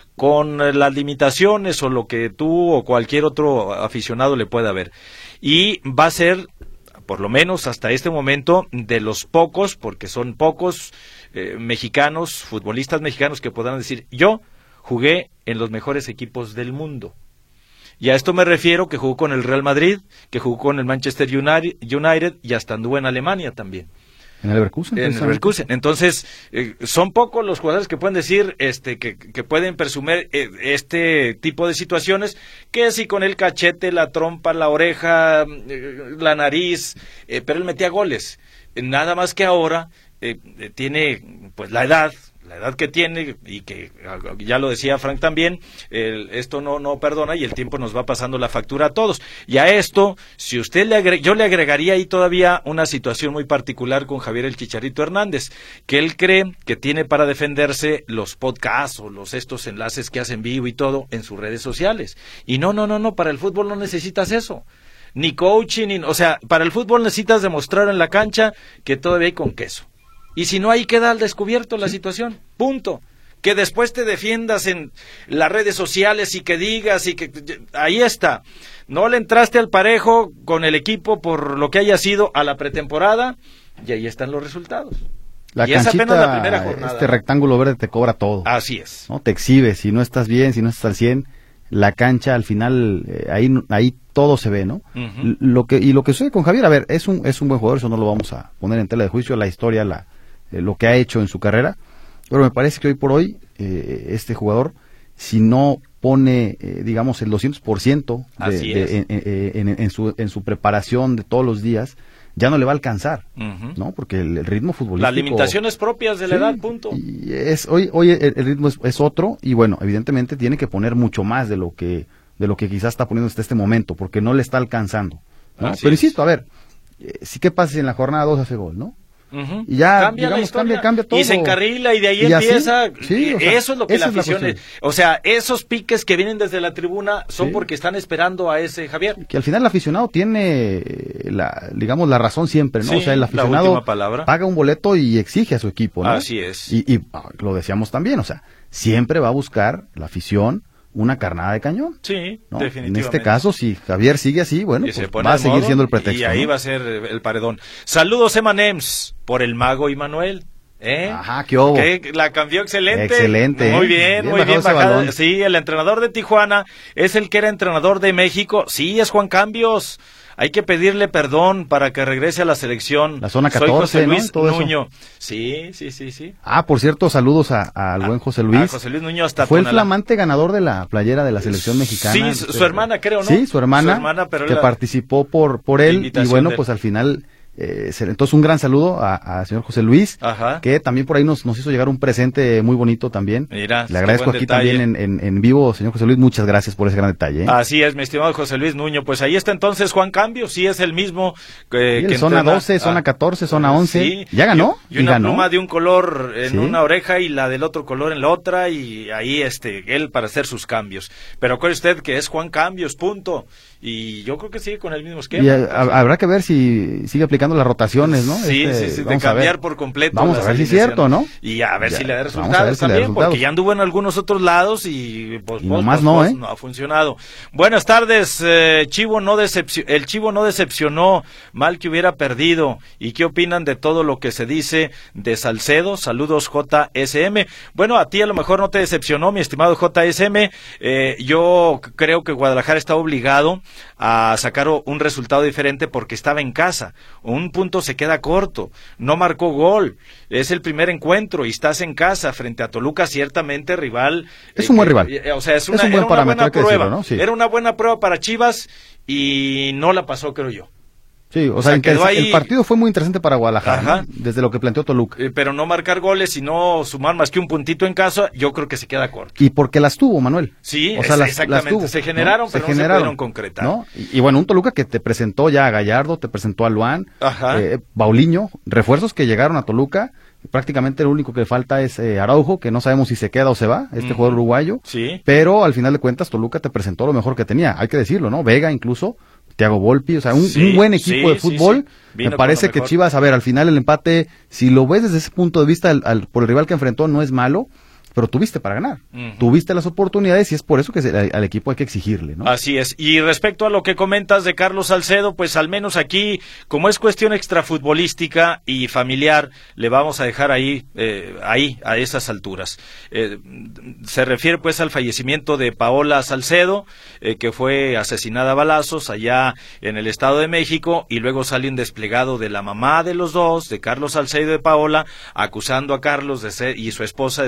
con eh, las limitaciones o lo que tú o cualquier otro aficionado le pueda ver, y va a ser, por lo menos hasta este momento, de los pocos, porque son pocos eh, mexicanos, futbolistas mexicanos que podrán decir, yo jugué en los mejores equipos del mundo. Y a esto me refiero que jugó con el Real Madrid, que jugó con el Manchester United y hasta anduvo en Alemania también. En el Leverkusen. En el Leverkusen. Entonces, eh, son pocos los jugadores que pueden decir, este, que, que pueden presumir eh, este tipo de situaciones, que si con el cachete, la trompa, la oreja, eh, la nariz, eh, pero él metía goles. Eh, nada más que ahora eh, eh, tiene pues la edad, la edad que tiene, y que ya lo decía Frank también, el, esto no no perdona y el tiempo nos va pasando la factura a todos. Y a esto, si usted le agre- yo le agregaría ahí todavía una situación muy particular con Javier el Chicharito Hernández, que él cree que tiene para defenderse los podcasts o los estos enlaces que hacen vivo y todo en sus redes sociales. Y no, no, no, no, para el fútbol no necesitas eso. Ni coaching, ni, o sea, para el fútbol necesitas demostrar en la cancha que todavía hay con queso. Y si no, ahí queda al descubierto la situación, punto. Que después te defiendas en las redes sociales y que digas y que... Ahí está. No le entraste al parejo con el equipo por lo que haya sido a la pretemporada y ahí están los resultados. La y es canchita, apenas la primera jornada. Este rectángulo verde te cobra todo. Así es. ¿No? Te exhibe, si no estás bien, si no estás al cien, la cancha al final, eh, ahí ahí todo se ve, ¿no? Uh-huh. Lo que Y lo que sucede con Javier, a ver, es un, es un buen jugador, eso no lo vamos a poner en tela de juicio, la historia, la Eh, lo que ha hecho en su carrera, pero me parece que hoy por hoy eh, este jugador, si no pone, eh, digamos, el doscientos por ciento de, de, en, en, en, en, su, en su preparación de todos los días, ya no le va a alcanzar, uh-huh. ¿no? Porque el, el ritmo futbolístico... Las limitaciones propias de la sí, edad, punto. Y es, hoy hoy el, el ritmo es, es otro, y bueno, evidentemente tiene que poner mucho más de lo que de lo que quizás está poniendo hasta este momento, porque no le está alcanzando, ¿no? Pero es. Insisto, a ver, eh, sí que pasa si en la jornada dos hace gol, ¿no? Uh-huh. Y ya, cambia, digamos, cambia, cambia todo. Y se encarrila y de ahí y empieza. Así, sí, o sea, eso es lo que la afición es es. O sea, esos piques que vienen desde la tribuna son sí. porque están esperando a ese Javier. Que al final el aficionado tiene, la, digamos, la razón siempre, ¿no? Sí, o sea, el aficionado paga un boleto y exige a su equipo, ¿no? Así es. Y, y lo decíamos también, o sea, siempre va a buscar la afición una carnada de cañón. Sí, ¿no? definitivamente. En este caso, si Javier sigue así, bueno, pues va a seguir siendo el pretexto. Y ahí ¿no? va a ser el paredón. Saludos, Emanems, por el mago Immanuel. ¿Eh? Ajá, qué hubo. Que la cambió excelente. Excelente. Muy bien, bien muy bien bajado. Sí, el entrenador de Tijuana es el que era entrenador de México. Sí, es Juan Cambios. Hay que pedirle perdón para que regrese a la selección. La zona catorce, Soy José Luis ¿no? Todo Nuño. Eso. Sí, sí, sí, sí. Ah, por cierto, saludos a, a al buen José Luis. A José Luis Nuño hasta Fue Tonalá. el flamante ganador de la playera de la selección mexicana. Sí, su, su hermana creo, ¿no? Sí, su hermana, su hermana pero que la... participó por por él y bueno, pues al final Eh, entonces un gran saludo a, a señor José Luis, Ajá. que también por ahí nos, nos hizo llegar un presente muy bonito también. Mira, le agradezco aquí detalle. también en, en, en vivo, señor José Luis, muchas gracias por ese gran detalle. ¿eh? Así es, mi estimado José Luis Nuño, pues ahí está entonces Juan Cambio, sí es el mismo eh, que zona entrena, doce, zona catorce, zona once, sí, ya ganó. Y, y una y ganó. pluma de un color en ¿Sí? una oreja y la del otro color en la otra, y ahí este él para hacer sus cambios. Pero acuerde usted que es Juan Cambios, punto. Y yo creo que sigue con el mismo esquema. Y a, a, habrá que ver si sigue aplicando las rotaciones, ¿no? Sí, este, sí, sí, de cambiar por completo. Vamos a ver si es cierto, ¿no? Y a ver ya, si le da resultados si también, le da resultados. porque ya anduvo en algunos otros lados y pues, y pues, nomás pues, no, pues, ¿eh? no ha funcionado. Buenas tardes, eh, Chivo no decepcion... el Chivo no decepcionó, mal que hubiera perdido. ¿Y qué opinan de todo lo que se dice de Salcedo? Saludos, J S M. Bueno, a ti a lo mejor no te decepcionó, mi estimado J S M. Eh, yo creo que Guadalajara está obligado a sacar un resultado diferente porque estaba en casa. Un punto se queda corto, no marcó gol, es el primer encuentro y estás en casa frente a Toluca, ciertamente rival. Es un eh, buen rival. Eh, o sea, es una, es un buen era una parámetro, buena prueba. Decirlo, ¿no? Sí. Era una buena prueba para Chivas y no la pasó, creo yo. Sí, o, o sea, sea quedó ahí... el partido fue muy interesante para Guadalajara, ¿no? Desde lo que planteó Toluca. Eh, pero no marcar goles y no sumar más que un puntito en casa, yo creo que se queda corto. Y porque las tuvo, Manuel. Sí, o sea, es, las, exactamente. Las tuvo, se generaron, ¿no? pero se no generaron, se pudieron concretar. ¿no? Y, y bueno, un Toluca que te presentó ya a Gallardo, te presentó a Luan, eh, Bauliño, refuerzos que llegaron a Toluca. Prácticamente lo único que falta es eh, Araujo, que no sabemos si se queda o se va, este uh-huh. jugador uruguayo. Sí. Pero al final de cuentas, Toluca te presentó lo mejor que tenía, hay que decirlo, ¿no? Vega incluso, Thiago Volpi, o sea, un, sí, un buen equipo sí, de fútbol. Sí, sí. Me parece que Chivas, a ver, al final el empate, si lo ves desde ese punto de vista, al, al, por el rival que enfrentó, no es malo. Pero tuviste para ganar, uh-huh. tuviste las oportunidades y es por eso que se, al, al equipo hay que exigirle, ¿no? Así es, y respecto a lo que comentas de Carlos Salcedo, pues al menos aquí, como es cuestión extrafutbolística y familiar, le vamos a dejar ahí, eh, ahí, a esas alturas. Eh, se refiere pues al fallecimiento de Paola Salcedo, eh, que fue asesinada a balazos allá en el Estado de México, y luego sale un desplegado de la mamá de los dos, de Carlos Salcedo y de Paola, acusando a Carlos de ser, y su esposa de ser el autor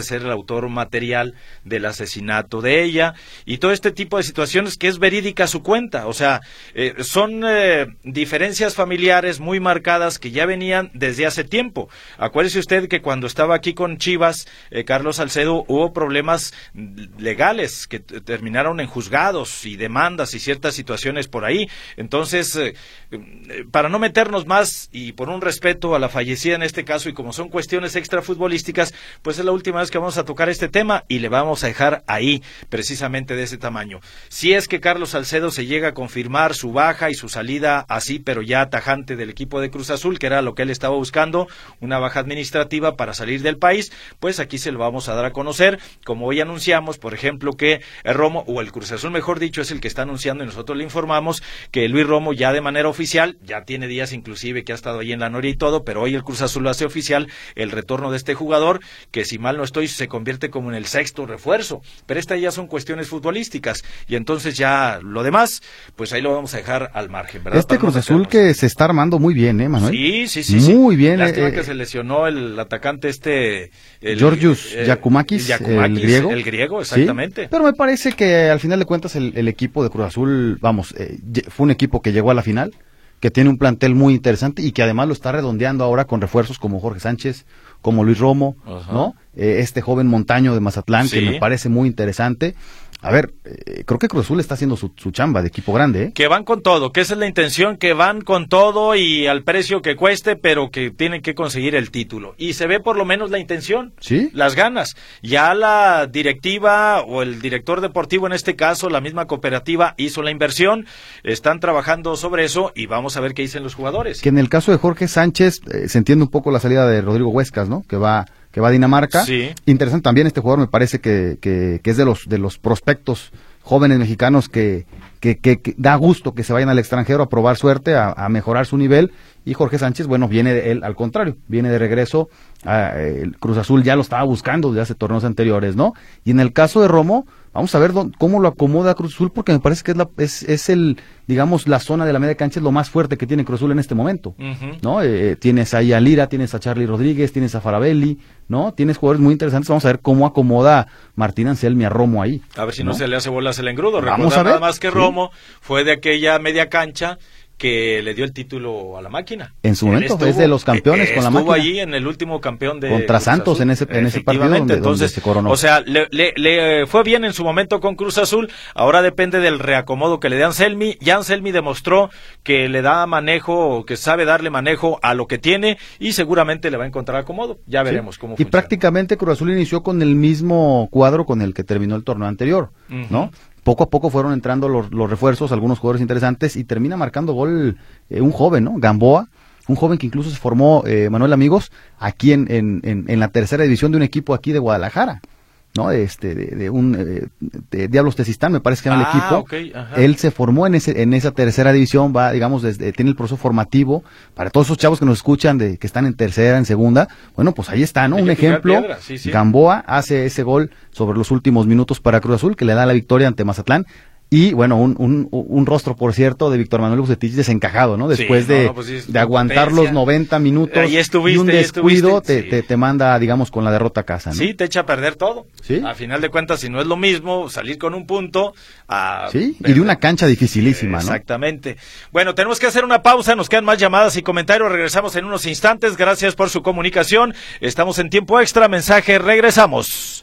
autor material del asesinato de ella, y todo este tipo de situaciones que es verídica su cuenta. O sea, eh, son eh, diferencias familiares muy marcadas que ya venían desde hace tiempo. Acuérdese usted que cuando estaba aquí con Chivas, eh, Carlos Salcedo, hubo problemas legales que t- terminaron en juzgados y demandas y ciertas situaciones por ahí. Entonces, eh, para no meternos más y por un respeto a la fallecida en este caso, y como son cuestiones extrafutbolísticas, pues es la última vez que vamos a tocar este tema y le vamos a dejar ahí, precisamente de ese tamaño. Si es que Carlos Salcedo se llega a confirmar su baja y su salida así, pero ya tajante del equipo de Cruz Azul, que era lo que él estaba buscando, una baja administrativa para salir del país, pues aquí se lo vamos a dar a conocer, como hoy anunciamos, por ejemplo, que el Romo, o el Cruz Azul mejor dicho, es el que está anunciando y nosotros le informamos que Luis Romo ya de manera oficial, ya tiene días inclusive que ha estado ahí en la Noria y todo, pero hoy el Cruz Azul lo hace oficial, el retorno de este jugador, que si mal no estoy, se convierte como en el sexto refuerzo, pero estas ya son cuestiones futbolísticas, y entonces ya lo demás, pues ahí lo vamos a dejar al margen, ¿verdad? Este Para no Cruz Azul meternos. que se está armando muy bien, ¿eh, Manuel? Sí, sí, sí. Muy sí. bien. Lástima eh, que se lesionó el atacante este... El, Georgios eh, Giacomakis, Giacomakis, el griego. El griego, exactamente. Sí, pero me parece que al final de cuentas el, el equipo de Cruz Azul, vamos, eh, fue un equipo que llegó a la final, que tiene un plantel muy interesante y que además lo está redondeando ahora con refuerzos como Jorge Sánchez, como Luis Romo, Ajá. ¿no? Eh, este joven Montaño de Mazatlán, Sí. que me parece muy interesante. A ver, eh, creo que Cruz Azul está haciendo su, su chamba de equipo grande, ¿eh? Que van con todo, que esa es la intención, que van con todo y al precio que cueste, pero que tienen que conseguir el título. Y se ve por lo menos la intención, ¿Sí? las ganas. Ya la directiva o el director deportivo, en este caso, la misma cooperativa, hizo la inversión, están trabajando sobre eso y vamos a ver qué dicen los jugadores. Que en el caso de Jorge Sánchez eh, se entiende un poco la salida de Rodrigo Huescas, ¿no? Que va que va a Dinamarca. Sí. Interesante también este jugador, me parece que, que, que es de los de los prospectos jóvenes mexicanos que, que, que, que da gusto que se vayan al extranjero a probar suerte, a, a mejorar su nivel. Y Jorge Sánchez, bueno, viene de él al contrario, viene de regreso. A, el Cruz Azul ya lo estaba buscando desde hace torneos anteriores, ¿no? Y en el caso de Romo, vamos a ver dónde, cómo lo acomoda Cruz Azul, porque me parece que es, la, es, es el, digamos, la zona de la media cancha es lo más fuerte que tiene Cruz Azul en este momento, Uh-huh. ¿no? Eh, tienes ahí a Lira, tienes a Charly Rodríguez, tienes a Farabelli, ¿no? Tienes jugadores muy interesantes. Vamos a ver cómo acomoda Martín Anselmi a Romo ahí. A ver si no, no se le hace bolas el engrudo. Vamos Recordar a ver. nada más que Sí. Romo fue de aquella media cancha que le dio el título a la máquina. En su Él momento, estuvo, es de los campeones eh, con la estuvo máquina. allí en el último campeón de Contra Cruz Santos Azul. en ese- en ese partido Efectivamente, donde- donde entonces, se coronó. o sea, le, le, le fue bien en su momento con Cruz Azul, ahora depende del reacomodo que le dé Anselmi. Ya Anselmi demostró que le da manejo, que sabe darle manejo a lo que tiene y seguramente le va a encontrar acomodo. Ya veremos Sí. cómo Y funciona. prácticamente Cruz Azul inició con el mismo cuadro con el que terminó el torneo anterior, Ujú. ¿no? Poco a poco fueron entrando los, los refuerzos, algunos jugadores interesantes, y termina marcando gol eh, un joven, ¿no? Gamboa, un joven que incluso se formó, eh, Manuel Amigos, aquí en, en, en, en la tercera división de un equipo aquí de Guadalajara, ¿no? Este, de, de un eh, de Diablos Tezistán, me parece que era el Ah, equipo. ok, ajá. Él se formó en ese en esa tercera división, va, digamos, desde, tiene el proceso formativo para todos esos chavos que nos escuchan, de que están en tercera, en segunda. Bueno, pues ahí está, ¿no? Hay Un que picar ejemplo. piedra, sí, sí. Gamboa hace ese gol sobre los últimos minutos para Cruz Azul, que le da la victoria ante Mazatlán. Y bueno, un, un, un rostro, por cierto, de Víctor Manuel Bucetich desencajado, ¿no? Después Sí, de, no, no, pues sí, es de aguantar potencia. los noventa minutos Ahí estuviste, y un ahí descuido estuviste, te, sí. te, te manda, digamos, con la derrota a casa, ¿no? Sí, te echa a perder todo. Sí. A final de cuentas, si no es lo mismo salir con un punto a Sí, y perder. de una cancha dificilísima, ¿no? Exactamente. Bueno, tenemos que hacer una pausa, nos quedan más llamadas y comentarios, regresamos en unos instantes, gracias por su comunicación, estamos en tiempo extra, mensaje, regresamos.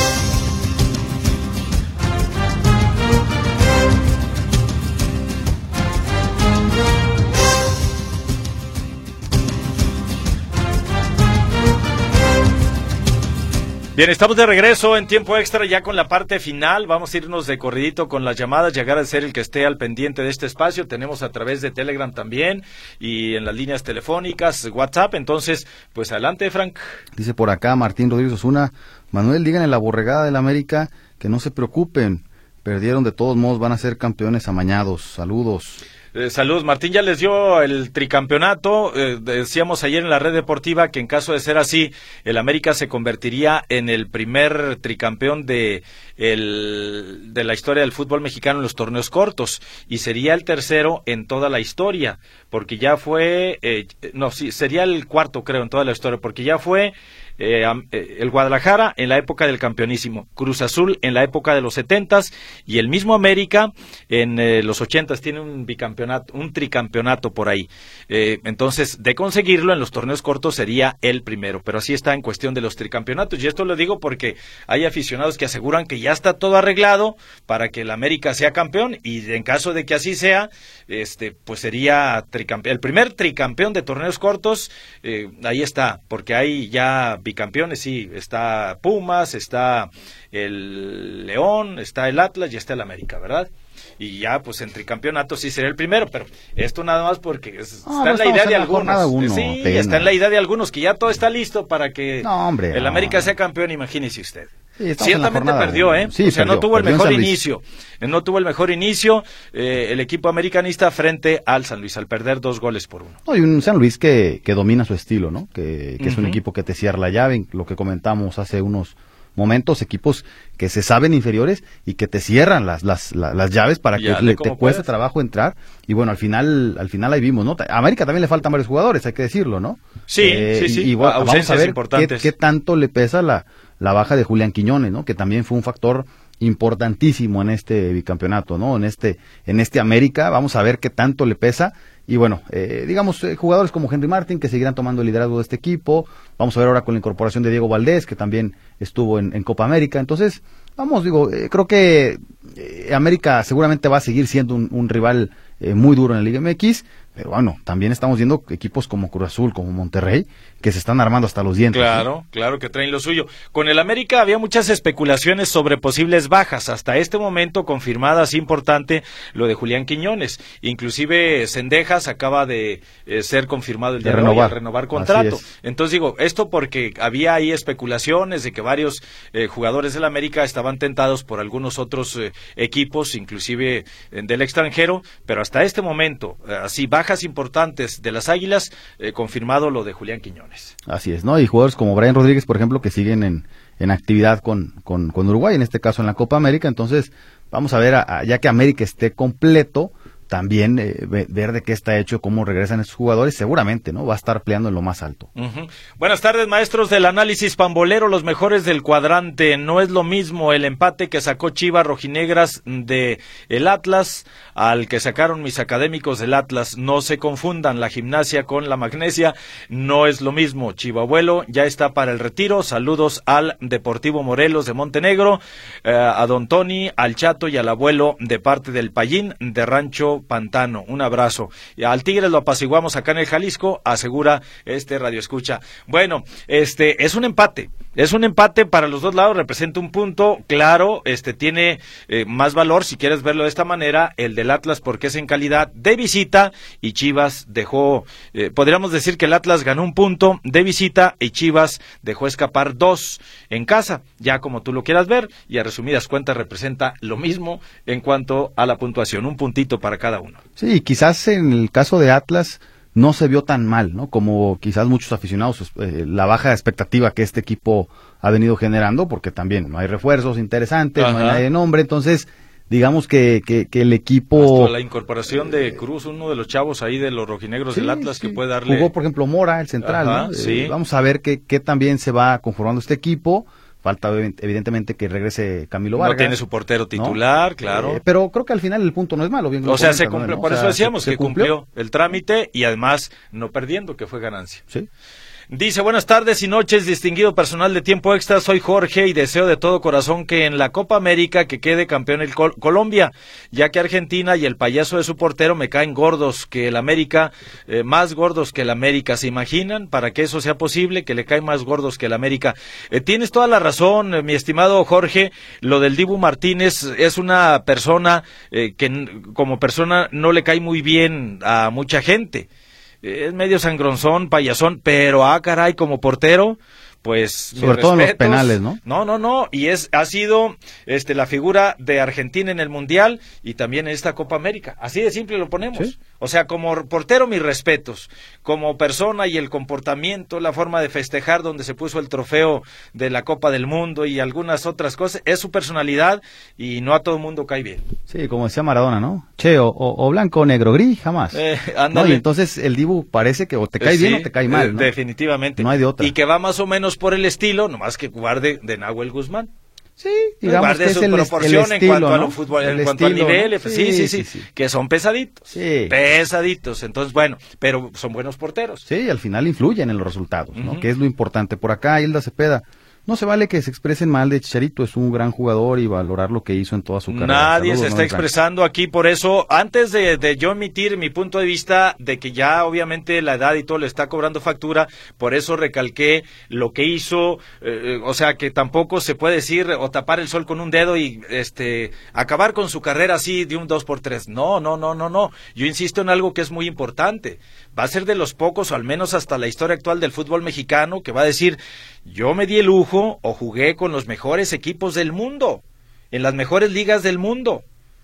Bien, estamos de regreso en tiempo extra ya con la parte final. Vamos a irnos de corridito con las llamadas, llegar a ser el que esté al pendiente de este espacio. Tenemos a través de Telegram también y en las líneas telefónicas, WhatsApp. Entonces, pues adelante, Frank. Dice por acá Martín Rodríguez Osuna, Manuel, díganle a la borregada del América que no se preocupen, perdieron de todos modos, van a ser campeones amañados. Saludos. Eh, saludos, Martín ya les dio el tricampeonato, eh, decíamos ayer en la red deportiva que en caso de ser así, el América se convertiría en el primer tricampeón de, el, de la historia del fútbol mexicano en los torneos cortos, y sería el tercero en toda la historia, porque ya fue, eh, no, sí, sería el cuarto creo en toda la historia, porque ya fue eh, eh, el Guadalajara en la época del campeonísimo, Cruz Azul en la época de los setentas y el mismo América en eh, los ochentas tiene un bicampeonato, un tricampeonato por ahí. Eh, entonces, de conseguirlo en los torneos cortos sería el primero, pero así está en cuestión de los tricampeonatos. Y esto lo digo porque hay aficionados que aseguran que ya está todo arreglado para que el América sea campeón y en caso de que así sea, este, pues sería tricampeón, el primer tricampeón de torneos cortos. Eh, ahí está, porque hay ya bicampeones, sí, está Pumas, está el León, está el Atlas y está el América, ¿verdad? Y ya, pues, en tricampeonato sí sería el primero, pero esto nada más porque es, no, está en la idea de algunos. Uno, sí, pena. Está en la idea de algunos, que ya todo está listo para que no, hombre, el no. América sea campeón, imagínese usted. Sí, ciertamente perdió, ¿eh? Sí, o sea, perdió, no tuvo el mejor perdió inicio. No tuvo el mejor inicio eh, el equipo americanista frente al San Luis, al perder dos goles por uno. No, y un San Luis que, que domina su estilo, ¿no? Que, que uh-huh. es un equipo que te cierra la llave, lo que comentamos hace unos momentos, equipos que se saben inferiores y que te cierran las las, las, las llaves para que le, te cueste trabajo entrar, y bueno, al final al final ahí vimos, ¿no? A América también le faltan varios jugadores, hay que decirlo, ¿no? Sí, eh, sí, sí, y, y bueno, vamos a ver qué, qué tanto le pesa la, la baja de Julián Quiñones, ¿no? Que también fue un factor importantísimo en este bicampeonato, ¿no? En este en este América, vamos a ver qué tanto le pesa. Y bueno, eh, digamos, eh, jugadores como Henry Martin que seguirán tomando el liderazgo de este equipo. Vamos a ver ahora con la incorporación de Diego Valdés, que también estuvo en, en Copa América. Entonces, vamos, digo, eh, creo que eh, América seguramente va a seguir siendo un, un rival eh, muy duro en la Liga M X. Pero bueno, también estamos viendo equipos como Cruz Azul, como Monterrey, que se están armando hasta los dientes. Claro, ¿sí? Claro que traen lo suyo. Con el América había muchas especulaciones sobre posibles bajas. Hasta este momento confirmadas, importante, lo de Julián Quiñones. Inclusive Cendejas acaba de eh, ser confirmado el día de, de renovar. Hoy, renovar contrato. Entonces digo, esto porque había ahí especulaciones de que varios eh, jugadores del América estaban tentados por algunos otros eh, equipos, inclusive eh, del extranjero, pero hasta este momento, eh, así bajas importantes de las Águilas, eh, confirmado lo de Julián Quiñones. Así es, ¿no? Y jugadores como Brian Rodríguez, por ejemplo, que siguen en, en actividad con, con, con Uruguay, en este caso en la Copa América. Entonces, vamos a ver, a, a, ya que América esté completo, también eh, ver de qué está hecho, cómo regresan esos jugadores, seguramente, ¿no? Va a estar peleando en lo más alto. Uh-huh. Buenas tardes, maestros del análisis pambolero, los mejores del cuadrante. No es lo mismo el empate que sacó Chivas Rojinegras de el Atlas al que sacaron mis académicos del Atlas. No se confundan la Gimnasia con la Magnesia, no es lo mismo. Chivabuelo ya está para el retiro. Saludos al Deportivo Morelos de Montenegro, eh, a don Tony, al Chato y al abuelo de parte del Payín de Rancho Pantano. Un abrazo. Y al Tigres lo apaciguamos acá en el Jalisco, asegura este radioescucha. Bueno, este es un empate. Es un empate para los dos lados, representa un punto, claro, este tiene eh, más valor, si quieres verlo de esta manera, el del Atlas porque es en calidad de visita y Chivas dejó, eh, podríamos decir que el Atlas ganó un punto de visita y Chivas dejó escapar dos en casa, ya como tú lo quieras ver, y a resumidas cuentas representa lo mismo en cuanto a la puntuación, un puntito para cada uno. Sí, quizás en el caso de Atlas no se vio tan mal, ¿no? Como quizás muchos aficionados, eh, la baja expectativa que este equipo ha venido generando, porque también no hay refuerzos interesantes, Ajá. no hay nadie de nombre, entonces digamos que, que, que el equipo... Hasta la incorporación de Cruz, uno de los chavos ahí de los rojinegros sí, del Atlas sí. que puede darle... Jugó, por ejemplo, Mora, el central, Ajá, ¿no? sí. eh, vamos a ver qué, qué también se va conformando este equipo. Falta evidentemente que regrese Camilo Vargas. No tiene su portero titular, ¿no? claro. Eh, pero creo que al final el punto no es malo. Bien o sea, se cumplió, ¿no? por o eso sea, decíamos se, que se cumplió. cumplió el trámite y además no perdiendo, que fue ganancia. Sí. Dice, buenas tardes y noches, distinguido personal de Tiempo Extra, soy Jorge y deseo de todo corazón que en la Copa América que quede campeón el Col- Colombia, ya que Argentina y el payaso de su portero me caen gordos, que el América, eh, más gordos que el América, ¿se imaginan? Para que eso sea posible, que le caen más gordos que el América. Eh, tienes toda la razón, eh, mi estimado Jorge, lo del Dibu Martínez es una persona eh, que n- como persona no le cae muy bien a mucha gente. Es medio sangronzón, payasón, pero ah, caray, como portero, pues sobre todo en los penales, ¿no? No, no, no, y es ha sido este la figura de Argentina en el Mundial y también en esta Copa América. Así de simple lo ponemos. ¿Sí? O sea, como portero, mis respetos. Como persona y el comportamiento, la forma de festejar donde se puso el trofeo de la Copa del Mundo y algunas otras cosas, es su personalidad y no a todo el mundo cae bien. Sí, como decía Maradona, ¿no? Che, o, o blanco, o negro, gris, jamás. Eh, no, y entonces el Dibu parece que o te cae sí, bien o te cae mal, ¿no? Definitivamente. No hay de otra. Y que va más o menos por el estilo, nomás que guarde de Nahuel Guzmán. Sí, digamos guarde que su es el, proporción el estilo, en cuanto, ¿no? a, lo fútbol, en el cuanto estilo, al nivel, ¿no? sí, sí, sí, sí, sí, que son pesaditos, sí. pesaditos, entonces bueno, pero son buenos porteros. Sí, al final influyen en los resultados, ¿no? Uh-huh. Que es lo importante. Por acá, Hilda Cepeda, no se vale que se expresen mal de Chicharito, es un gran jugador y valorar lo que hizo en toda su carrera. Nadie Saludos, se está expresando aquí, por eso, antes de, de yo emitir mi punto de vista de que ya obviamente la edad y todo le está cobrando factura, por eso recalqué lo que hizo, eh, o sea que tampoco se puede decir o tapar el sol con un dedo y este acabar con su carrera así de un dos por tres. No, no, no, no, no. Yo insisto en algo que es muy importante. Va a ser de los pocos, o al menos hasta la historia actual del fútbol mexicano, que va a decir, yo me di el lujo o jugué con los mejores equipos del mundo, en las mejores ligas del mundo.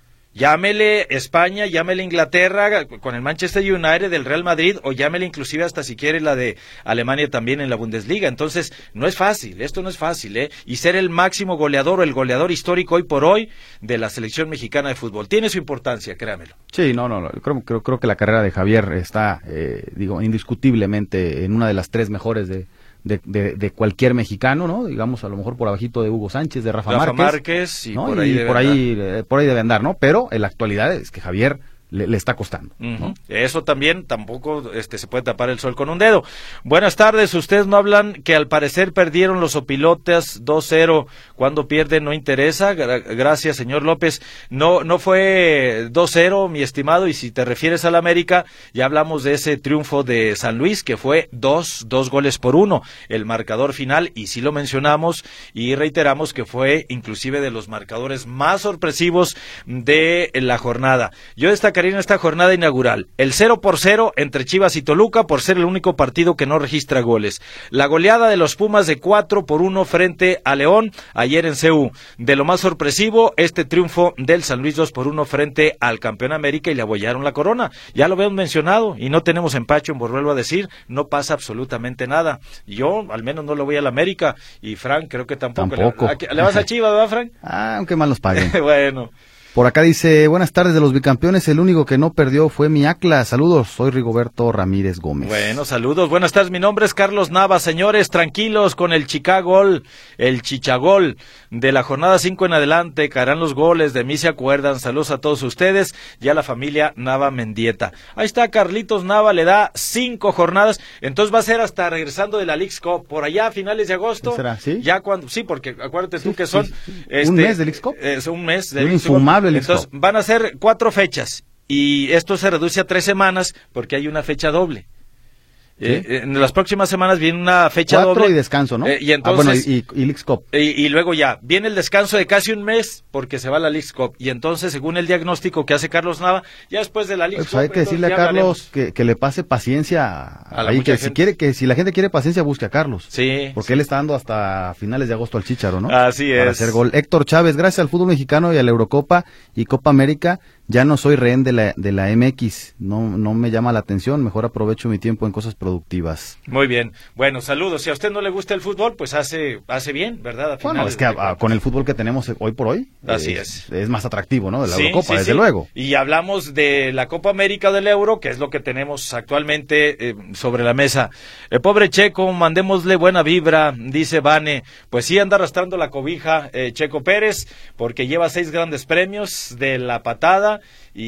Llámele España, llámele Inglaterra, con el Manchester United, el Real Madrid, o llámele inclusive hasta si quiere la de Alemania también en la Bundesliga. Entonces, no es fácil, esto no es fácil, ¿eh? Y ser el máximo goleador o el goleador histórico hoy por hoy de la selección mexicana de fútbol. Tiene su importancia, créamelo. Sí, no, no, no creo, creo, creo que la carrera de Javier está, eh, digo, indiscutiblemente en una de las tres mejores de... De, de, de cualquier mexicano, ¿no? Digamos, a lo mejor por abajito de Hugo Sánchez, de Rafa, Rafa Márquez, Márquez y ¿no? por ahí, y debe por, ahí eh, por ahí debe andar, ¿no? Pero en la actualidad es que Javier le, le está costando, uh-huh. ¿no? Eso también tampoco este se puede tapar el sol con un dedo. Buenas tardes, ustedes no hablan que al parecer perdieron los opilotes dos cero, cuando pierden no interesa. Gra- gracias, señor López. No no fue dos cero, mi estimado, y si te refieres al América, ya hablamos de ese triunfo de San Luis que fue dos, dos goles por uno, el marcador final, y sí lo mencionamos y reiteramos que fue inclusive de los marcadores más sorpresivos de la jornada. Yo destacaría en esta jornada inaugural el cero por cero entre Chivas y Toluca por ser el único partido que no registra goles. La goleada de los Pumas de cuatro por uno frente a León ayer en C U. De lo más sorpresivo, este triunfo del San Luis dos por uno frente al campeón América y le abollaron la corona. Ya lo habíamos mencionado y no tenemos empacho en volverlo a decir, no pasa absolutamente nada. Yo al menos no lo voy al América y Frank creo que tampoco. Tampoco. ¿Le, ¿le vas a Chivas, verdad, Frank? Ah, aunque mal nos paguen. Bueno. Por acá dice, buenas tardes de los bicampeones, el único que no perdió fue mi Atlas. Saludos, soy Rigoberto Ramírez Gómez. Bueno, saludos, buenas tardes, mi nombre es Carlos Nava. Señores, tranquilos con el Chicago, el Chichagol de la jornada cinco en adelante, caerán los goles, de mí se acuerdan. Saludos a todos ustedes y a la familia Nava Mendieta. Ahí está Carlitos Nava, le da cinco jornadas, entonces va a ser hasta regresando de la Leagues Cup, por allá a finales de agosto. ¿Será? ¿Sí? Ya cuando, sí, porque acuérdate Sí, tú que sí, son... sí. Este, ¿Un mes de Leagues Cup? Es un mes de Un Leagues Cup. infumable Leagues Entonces Cup. van a ser cuatro fechas y esto se reduce a tres semanas porque hay una fecha doble. ¿Sí? Eh, en las próximas semanas viene una fecha Cuatro doble. y descanso, ¿no? Eh, y entonces, ah, bueno, y, y, y Leagues Cup. Y, y luego ya, viene el descanso de casi un mes porque se va a la Leagues Cup. Y entonces, según el diagnóstico que hace Carlos Nava, ya después de la Leagues Pues Cup... hay que decirle a Carlos que, que le pase paciencia A la ahí, mucha que si gente. quiere, que si la gente quiere paciencia, busque a Carlos. Sí. Porque él está dando hasta finales de agosto al Chícharo, ¿no? Así Para es. hacer gol. Héctor Chávez, gracias al fútbol mexicano y a la Eurocopa y Copa América, ya no soy rehén de la, de la M X. No, no me llama la atención, mejor aprovecho mi tiempo en cosas productivas. Muy bien. Bueno, saludos. Si a usted no le gusta el fútbol, pues hace hace bien, ¿verdad? A Bueno, finales es que de a- a- cuentas. con el fútbol que tenemos hoy por hoy, Así es. es más atractivo, ¿no? De la Sí, Eurocopa, sí, desde sí. luego. Y hablamos de la Copa América del Euro, que es lo que tenemos actualmente eh, sobre la mesa. El pobre Checo, mandémosle buena vibra, dice Vane. Pues sí, anda arrastrando la cobija eh, Checo Pérez, porque lleva seis grandes premios de la patada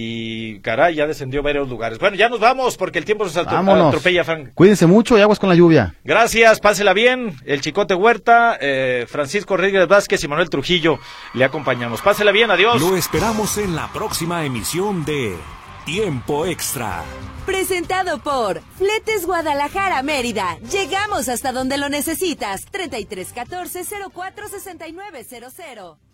y, caray, ya descendió varios lugares. Bueno, ya nos vamos, porque el tiempo nos atro- Vámonos. atropella, Frank. Cuídense mucho y aguas con la lluvia. Gracias, pásela bien. El Chicote Huerta, eh, Francisco Rodríguez Vázquez y Manuel Trujillo le acompañamos. Pásela bien, adiós. Lo esperamos en la próxima emisión de Tiempo Extra. Presentado por Fletes Guadalajara Mérida. Llegamos hasta donde lo necesitas. treinta y tres catorce cero cuatro sesenta y nueve cero cero.